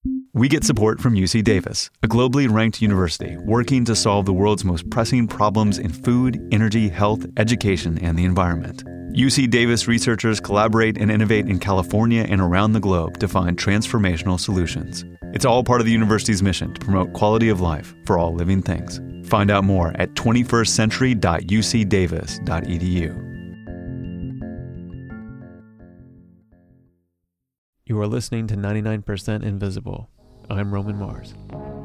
We get support from UC Davis, a globally ranked university working to solve the world's most pressing problems in food, energy, health, education, and the environment. UC Davis researchers collaborate and innovate in California and around the globe to find transformational solutions. It's all part of the university's mission to promote quality of life for all living things. Find out more at 21stcentury.ucdavis.edu. You are listening to 99% Invisible. I'm Roman Mars.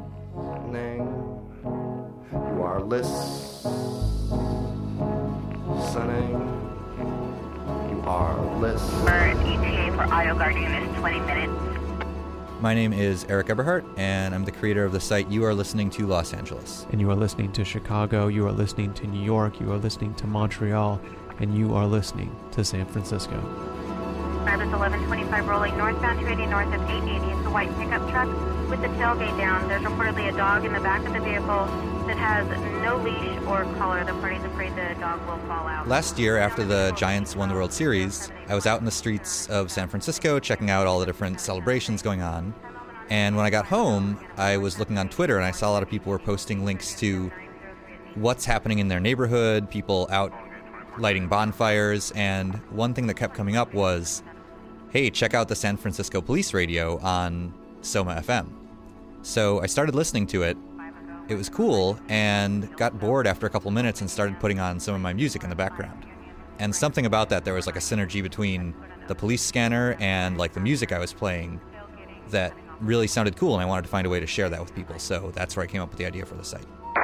You are listening. You are listening. ETA for Audio Guardian is 20 minutes. My name is Eric Eberhardt, and I'm the creator of the site You Are Listening to Los Angeles. And you are listening to Chicago, you are listening to New York, you are listening to Montreal, and you are listening to San Francisco. Service 1125 rolling northbound 280 north of 880. It's a white pickup truck with the tailgate down. There's reportedly a dog in the back of the vehicle that has no leash or collar. The party's afraid the dog will fall out. Last year, after the Giants won the World Series, I was out in the streets of San Francisco checking out all the different celebrations going on. And when I got home, I was looking on Twitter and I saw a lot of people were posting links to what's happening in their neighborhood, people out lighting bonfires, and one thing that kept coming up was, hey, check out the San Francisco Police Radio on Soma FM. So I started listening to it. It was cool, and got bored after a couple minutes and started putting on some of my music in the background. And something about that, there was like a synergy between the police scanner and like the music I was playing that really sounded cool, and I wanted to find a way to share that with people. So that's where I came up with the idea for the site.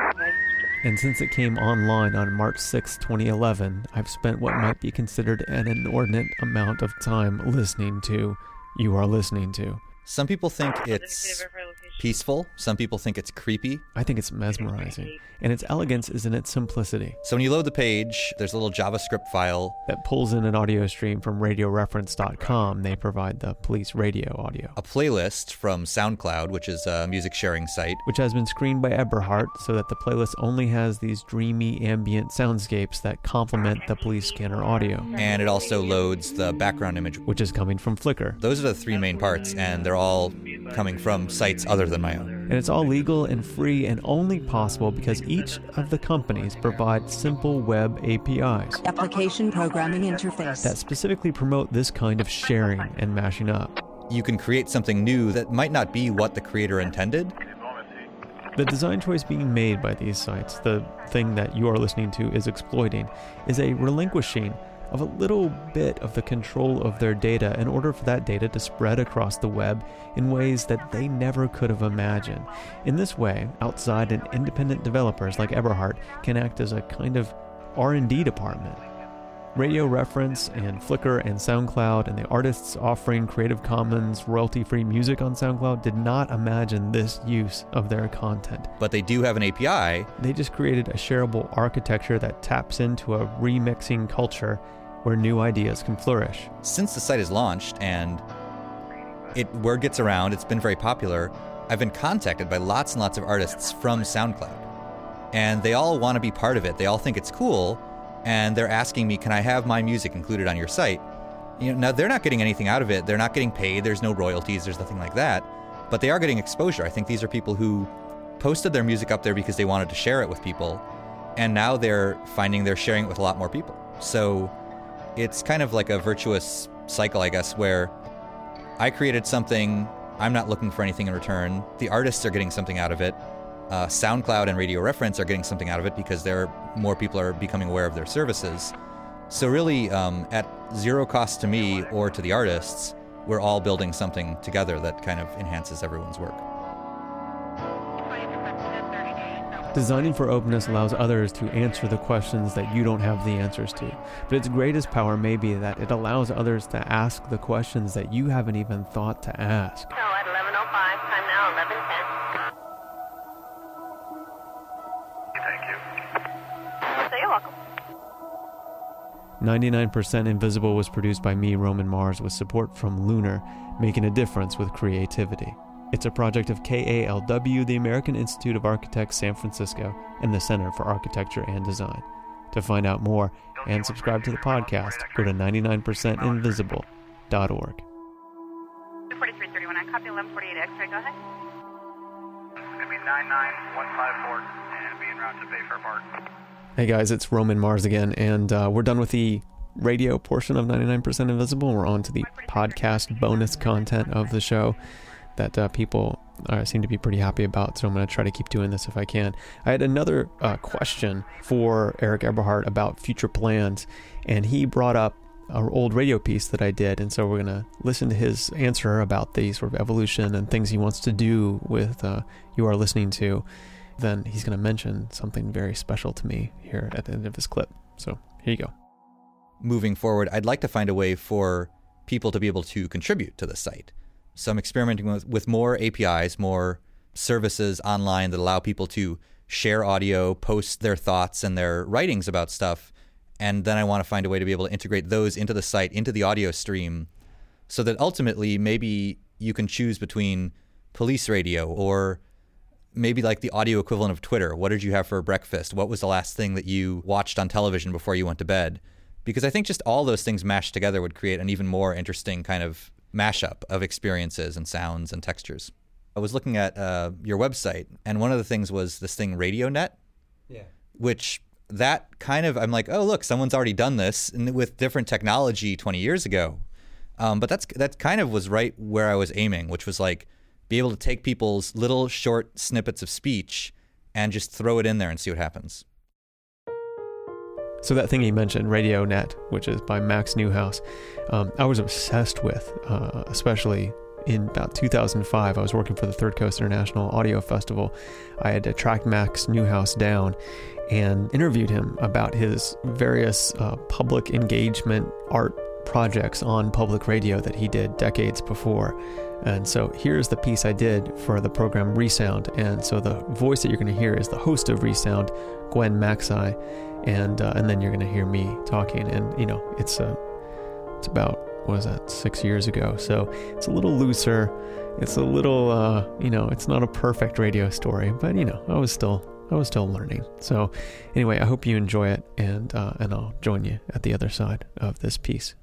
And since it came online on March 6, 2011, I've spent what might be considered an inordinate amount of time listening to You Are Listening To. Some people think it's peaceful. Some people think it's creepy. I think it's mesmerizing. And its elegance is in its simplicity. So when you load the page, there's a little JavaScript file that pulls in an audio stream from radioreference.com. They provide the police radio audio. A playlist from SoundCloud, which is a music sharing site, which has been screened by Eberhardt so that the playlist only has these dreamy ambient soundscapes that complement the police scanner audio. And it also loads the background image, which is coming from Flickr. Those are the three main parts, and they're all coming from sites other than my own. And it's all legal and free and only possible because each of the companies provide simple web APIs. Application Programming Interface. That specifically promote this kind of sharing and mashing up. You can create something new that might not be what the creator intended. The design choice being made by these sites, the thing that you are listening to is exploiting, is a relinquishing of a little bit of the control of their data in order for that data to spread across the web in ways that they never could have imagined. In this way, outside and independent developers like Eberhardt can act as a kind of R&D department. Radio Reference and Flickr and SoundCloud and the artists offering Creative Commons royalty-free music on SoundCloud did not imagine this use of their content. But they do have an API. They just created a shareable architecture that taps into a remixing culture where new ideas can flourish. Since the site is launched and word gets around, it's been very popular, I've been contacted by lots and lots of artists from SoundCloud. And they all want to be part of it. They all think it's cool. And they're asking me, can I have my music included on your site? Now, they're not getting anything out of it. They're not getting paid. There's no royalties. There's nothing like that. But they are getting exposure. I think these are people who posted their music up there because they wanted to share it with people. And now they're finding they're sharing it with a lot more people. So it's kind of like a virtuous cycle, I guess, where I created something. I'm not looking for anything in return. The artists are getting something out of it. SoundCloud and Radio Reference are getting something out of it because more people are becoming aware of their services. So really, at zero cost to me or to the artists, we're all building something together that kind of enhances everyone's work. Designing for openness allows others to answer the questions that you don't have the answers to. But its greatest power may be that it allows others to ask the questions that you haven't even thought to ask. So at 11:05, time now 11:10. Thank you. So you're welcome. 99% Invisible was produced by me, Roman Mars, with support from Lunar, making a difference with creativity. It's a project of KALW, the American Institute of Architects, San Francisco, and the Center for Architecture and Design. To find out more and subscribe to the podcast, go to 99percentinvisible.org. 4331 99, copy 1148 X-ray, go ahead. It's going to be 99154 and be en route to Bayfair Park. Hey guys, it's Roman Mars again, and we're done with the radio portion of 99% Invisible. We're on to the podcast bonus content of the show that people seem to be pretty happy about, so I'm going to try to keep doing this if I can. I had another question for Eric Eberhardt about future plans, and he brought up our old radio piece that I did, and so we're going to listen to his answer about the sort of evolution and things he wants to do with You Are Listening To. Then he's going to mention something very special to me here at the end of this clip. So here you go. Moving forward, I'd like to find a way for people to be able to contribute to the site. So I'm experimenting with more APIs, more services online that allow people to share audio, post their thoughts and their writings about stuff. And then I want to find a way to be able to integrate those into the site, into the audio stream, so that ultimately maybe you can choose between police radio or maybe like the audio equivalent of Twitter. What did you have for breakfast? What was the last thing that you watched on television before you went to bed? Because I think just all those things mashed together would create an even more interesting kind of mashup of experiences and sounds and textures. I was looking at your website, and one of the things was this thing RadioNet, which that kind of, I'm like, oh, look, someone's already done this with different technology 20 years ago. But that kind of was right where I was aiming, which was like be able to take people's little short snippets of speech and just throw it in there and see what happens. So that thing he mentioned, RadioNet, which is by Max Neuhaus, I was obsessed with, especially in about 2005. I was working for the Third Coast International Audio Festival. I had to track Max Neuhaus down and interviewed him about his various public engagement art projects on public radio that he did decades before. And so here's the piece I did for the program Resound. And so the voice that you're going to hear is the host of Resound, Gwen Maxey. And then you're going to hear me talking. And, you know, it's about, 6 years ago. So it's a little looser. It's a little, it's not a perfect radio story, but, I was still learning. So anyway, I hope you enjoy it, and I'll join you at the other side of this piece.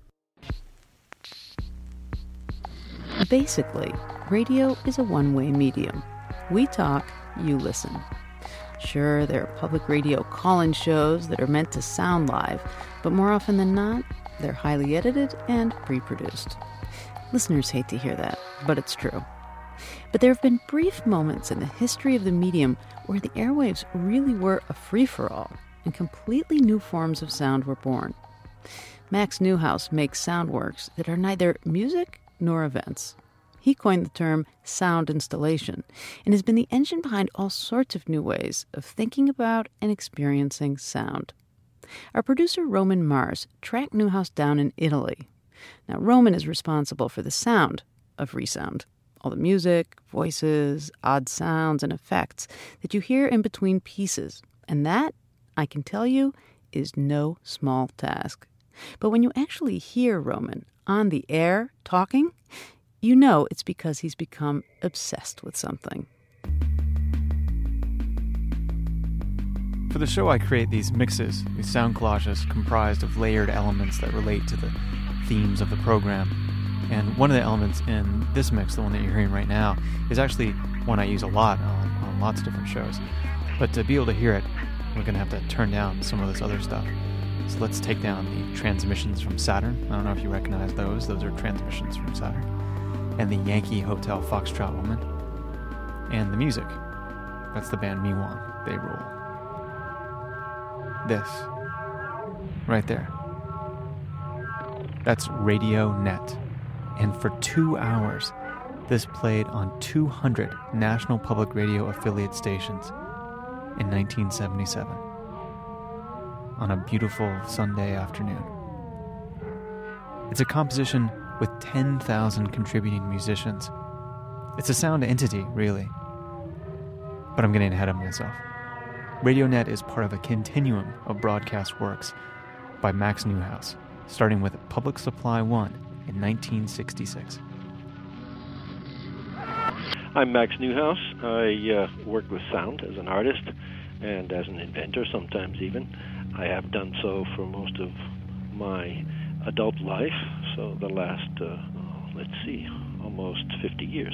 Basically, radio is a one-way medium. We talk, you listen. Sure, there are public radio call-in shows that are meant to sound live, but more often than not, they're highly edited and pre-produced. Listeners hate to hear that, but it's true. But there have been brief moments in the history of the medium where the airwaves really were a free-for-all, and completely new forms of sound were born. Max Neuhaus makes sound works that are neither music nor events. He coined the term sound installation and has been the engine behind all sorts of new ways of thinking about and experiencing sound. Our producer Roman Mars tracked Neuhaus down in Italy. Now, Roman is responsible for the sound of Resound, all the music, voices, odd sounds, and effects that you hear in between pieces. And that, I can tell you, is no small task. But when you actually hear Roman on the air talking, you know it's because he's become obsessed with something. For the show, I create these mixes, these sound collages comprised of layered elements that relate to the themes of the program. And one of the elements in this mix, the one that you're hearing right now, is actually one I use a lot on lots of different shows. But to be able to hear it, we're going to have to turn down some of this other stuff. So let's take down the transmissions from Saturn. I don't know if you recognize those. Those are transmissions from Saturn. And the Yankee Hotel Foxtrot Woman. And the music. That's the band Miwon. They rule. This. Right there. That's RadioNet. And for 2 hours, this played on 200 National Public Radio affiliate stations in 1977. On a beautiful Sunday afternoon. It's a composition with 10,000 contributing musicians. It's a sound entity, really. But I'm getting ahead of myself. RadioNet is part of a continuum of broadcast works by Max Neuhaus, starting with Public Supply 1 in 1966. I'm Max Neuhaus. I work with sound as an artist and as an inventor sometimes even. I have done so for most of my adult life, so the last, almost 50 years.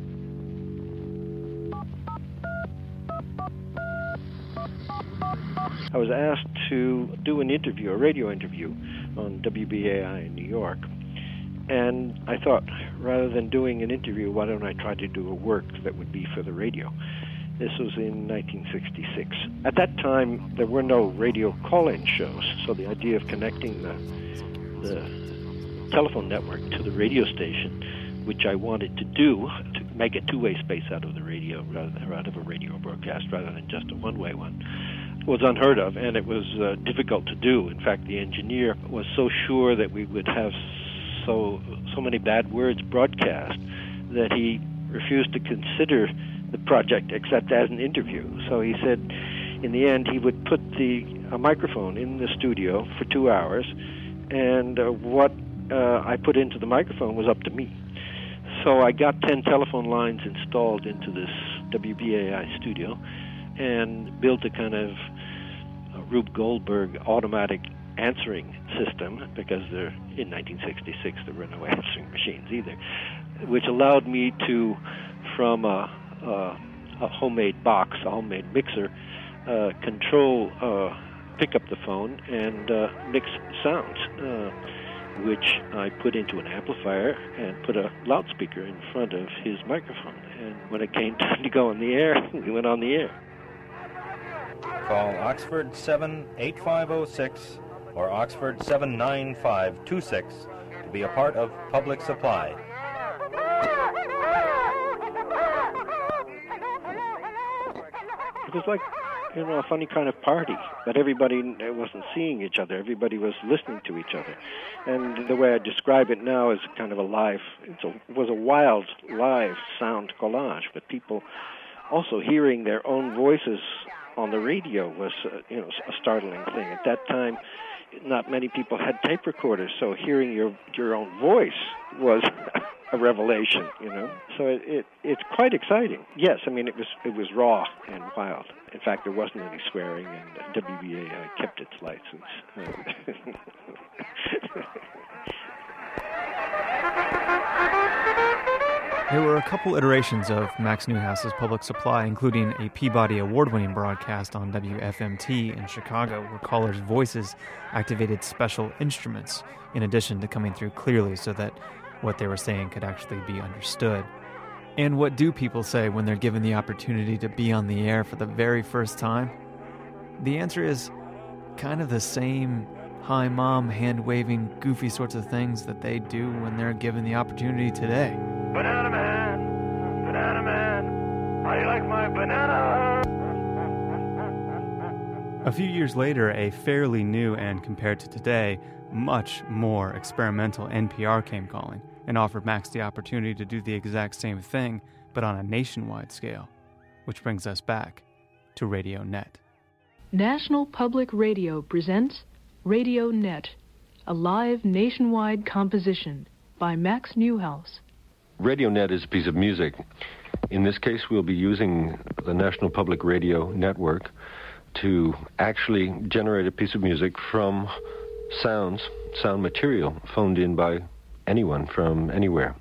I was asked to do an interview, a radio interview, on WBAI in New York. And I thought, rather than doing an interview, why don't I try to do a work that would be for the radio? This was in 1966. At that time, there were no radio call-in shows, so the idea of connecting the telephone network to the radio station, which I wanted to do, to make a two-way space out of the radio, out of a radio broadcast, rather than just a one-way one, was unheard of, and it was difficult to do. In fact, the engineer was so sure that we would have so many bad words broadcast that he refused to consider the project except as an interview. So he said in the end he would put a microphone in the studio for 2 hours, and what I put into the microphone was up to me. So I got 10 telephone lines installed into this WBAI studio and built a kind of Rube Goldberg automatic answering system, because in 1966 there were no answering machines either, which allowed me to, from a homemade box, a homemade mixer, pick up the phone and mix sounds, which I put into an amplifier and put a loudspeaker in front of his microphone. And when it came time to go on the air, we went on the air. Call Oxford 78506 or Oxford 79526 to be a part of Public Supply. It was like, a funny kind of party, but everybody wasn't seeing each other. Everybody was listening to each other. And the way I describe it now is kind of it was a wild, live sound collage, but people also hearing their own voices on the radio was, a startling thing. At that time, not many people had tape recorders, so hearing your own voice was a revelation, So it's quite exciting. Yes, it was raw and wild. In fact, there wasn't any swearing, and WBAI kept its license. There were a couple iterations of Max Neuhaus's Public Supply, including a Peabody Award-winning broadcast on WFMT in Chicago, where callers' voices activated special instruments, in addition to coming through clearly so that what they were saying could actually be understood. And what do people say when they're given the opportunity to be on the air for the very first time? The answer is kind of the same hi mom, hand-waving, goofy sorts of things that they do when they're given the opportunity today. Banana man, how do you like my banana? A few years later, a fairly new and, compared to today, much more experimental NPR came calling and offered Max the opportunity to do the exact same thing, but on a nationwide scale, which brings us back to Radio Net. National Public Radio presents Radio Net, a live nationwide composition by Max Neuhaus. Radio Net is a piece of music. In this case, we'll be using the National Public Radio Network to actually generate a piece of music from sound material phoned in by anyone from anywhere.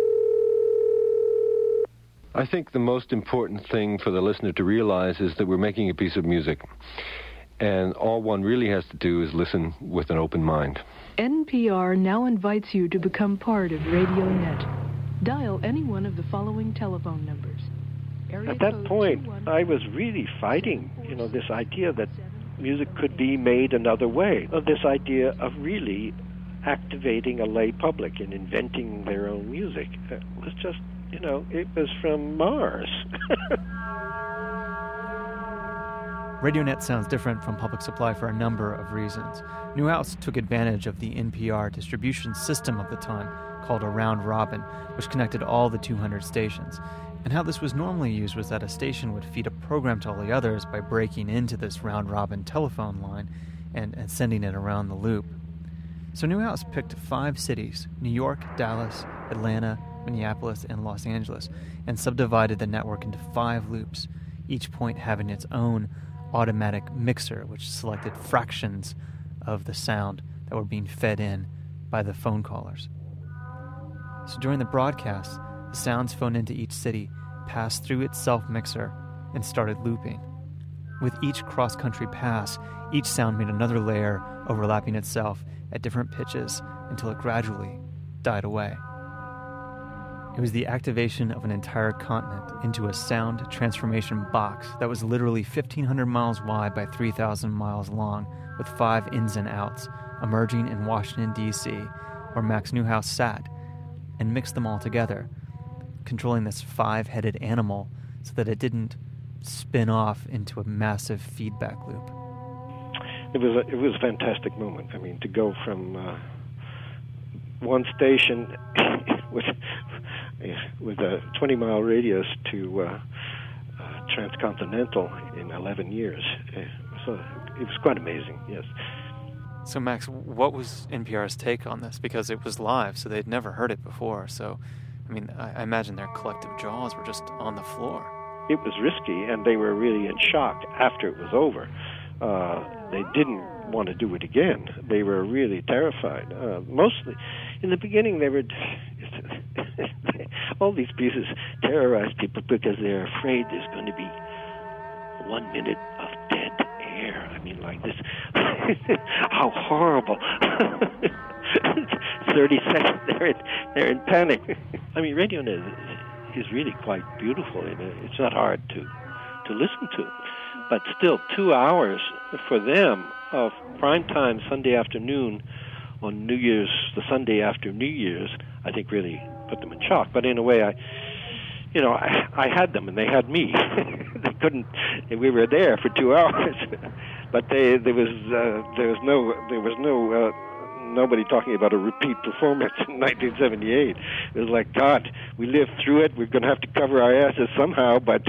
I think the most important thing for the listener to realize is that we're making a piece of music, and all one really has to do is listen with an open mind. NPR now invites you to become part of Radio Net. Dial any one of the following telephone numbers. At that point, I was really fighting, this idea that music could be made another way, this idea of really activating a lay public and inventing their own music. It was just, it was from Mars. RadioNet sounds different from Public Supply for a number of reasons. Neuhaus took advantage of the NPR distribution system of the time, called a round robin, which connected all the 200 stations. And how this was normally used was that a station would feed a program to all the others by breaking into this round robin telephone line and sending it around the loop. So Neuhaus picked 5 cities, New York, Dallas, Atlanta, Minneapolis, and Los Angeles, and subdivided the network into 5 loops, each point having its own automatic mixer, which selected fractions of the sound that were being fed in by the phone callers. So during the broadcast, the sounds phoned into each city passed through its self-mixer and started looping. With each cross-country pass, each sound made another layer overlapping itself at different pitches until it gradually died away. It was the activation of an entire continent into a sound transformation box that was literally 1,500 miles wide by 3,000 miles long, with 5 ins and outs, emerging in Washington, D.C., where Max Neuhaus sat, and mixed them all together, controlling this 5-headed animal so that it didn't spin off into a massive feedback loop. It was a fantastic moment. I mean, to go from one station with a 20-mile radius to transcontinental in 11 years. So it was quite amazing, yes. So, Max, what was NPR's take on this? Because it was live, so they'd never heard it before. So, I mean, I imagine their collective jaws were just on the floor. It was risky, and they were really in shock after it was over. They didn't want to do it again. They were really terrified. Mostly, in the beginning, they were... all these pieces terrorize people because they're afraid there's going to be 1 minute of dead air. I mean, like this. How horrible. 30 seconds, they're in panic. I mean, RadioNet is really quite beautiful. It's not hard to listen to. But still, 2 hours for them of primetime Sunday afternoon on New Year's, the Sunday after New Year's, I think really put them in shock. But in a way, I had them and they had me. They couldn't. We were there for 2 hours, but there was no nobody talking about a repeat performance in 1978. It was like, God, we lived through it. We're going to have to cover our asses somehow, but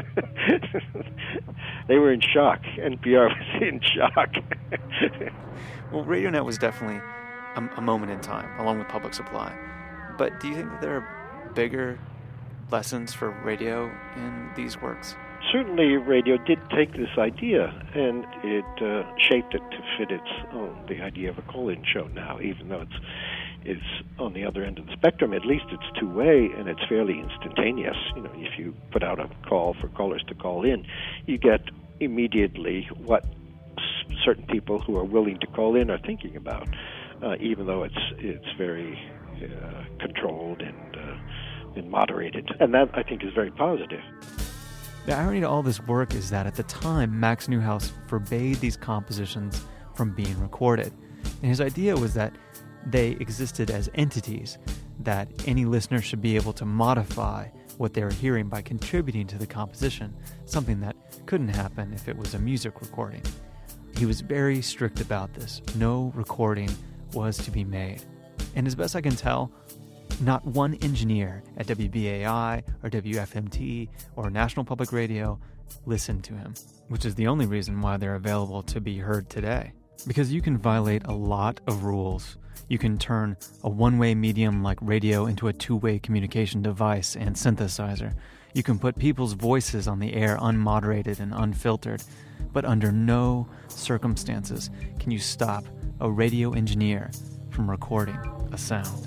they were in shock. NPR was in shock. Well, RadioNet was definitely a moment in time, along with Public Supply. But do you think that there are bigger lessons for radio in these works? Certainly, radio did take this idea, and it shaped it to fit its own. The idea of a call-in show now, even though it's on the other end of the spectrum, at least it's two-way, and it's fairly instantaneous. You know, if you put out a call for callers to call in, you get immediately what certain people who are willing to call in are thinking about, even though it's very controlled and moderated. And that, I think, is very positive. The irony to all this work is that at the time, Max Neuhaus forbade these compositions from being recorded. And his idea was that they existed as entities, that any listener should be able to modify what they were hearing by contributing to the composition, something that couldn't happen if it was a music recording. He was very strict about this. No recording was to be made. And as best I can tell, not one engineer at WBAI or WFMT or National Public Radio listened to him, which is the only reason why they're available to be heard today. Because you can violate a lot of rules. You can turn a one-way medium like radio into a two-way communication device and synthesizer. You can put people's voices on the air unmoderated and unfiltered. But under no circumstances can you stop a radio engineer from recording a sound.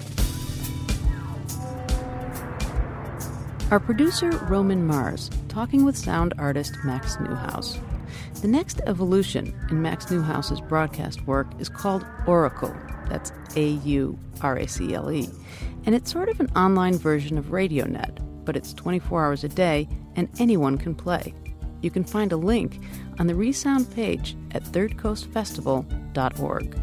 Our producer, Roman Mars, talking with sound artist Max Neuhaus. The next evolution in Max Neuhaus's broadcast work is called Auracle. That's A-U-R-A-C-L-E. And it's sort of an online version of RadioNet, but it's 24 hours a day and anyone can play. You can find a link on the Resound page at thirdcoastfestival.org.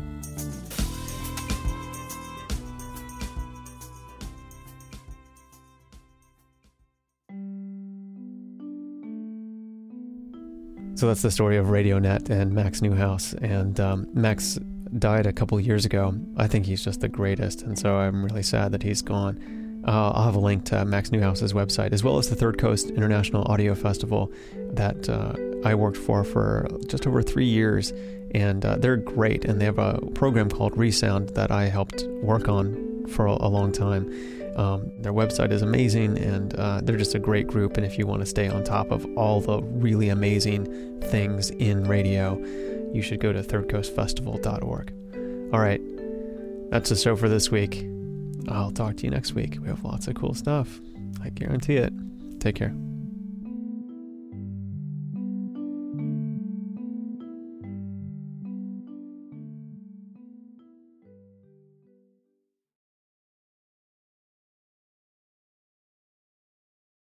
So that's the story of RadioNet and Max Neuhaus. And Max died a couple years ago. I think he's just the greatest, and so I'm really sad that he's gone. I'll have a link to Max Neuhaus's website, as well as the Third Coast International Audio Festival that I worked for just over 3 years. And they're great, and they have a program called Resound that I helped work on for a long time. Their website is amazing, and they're just a great group. And if you want to stay on top of all the really amazing things in radio, you should go to thirdcoastfestival.org. All right, that's the show for this week. I'll talk to you next week. We have lots of cool stuff. I guarantee it. Take care.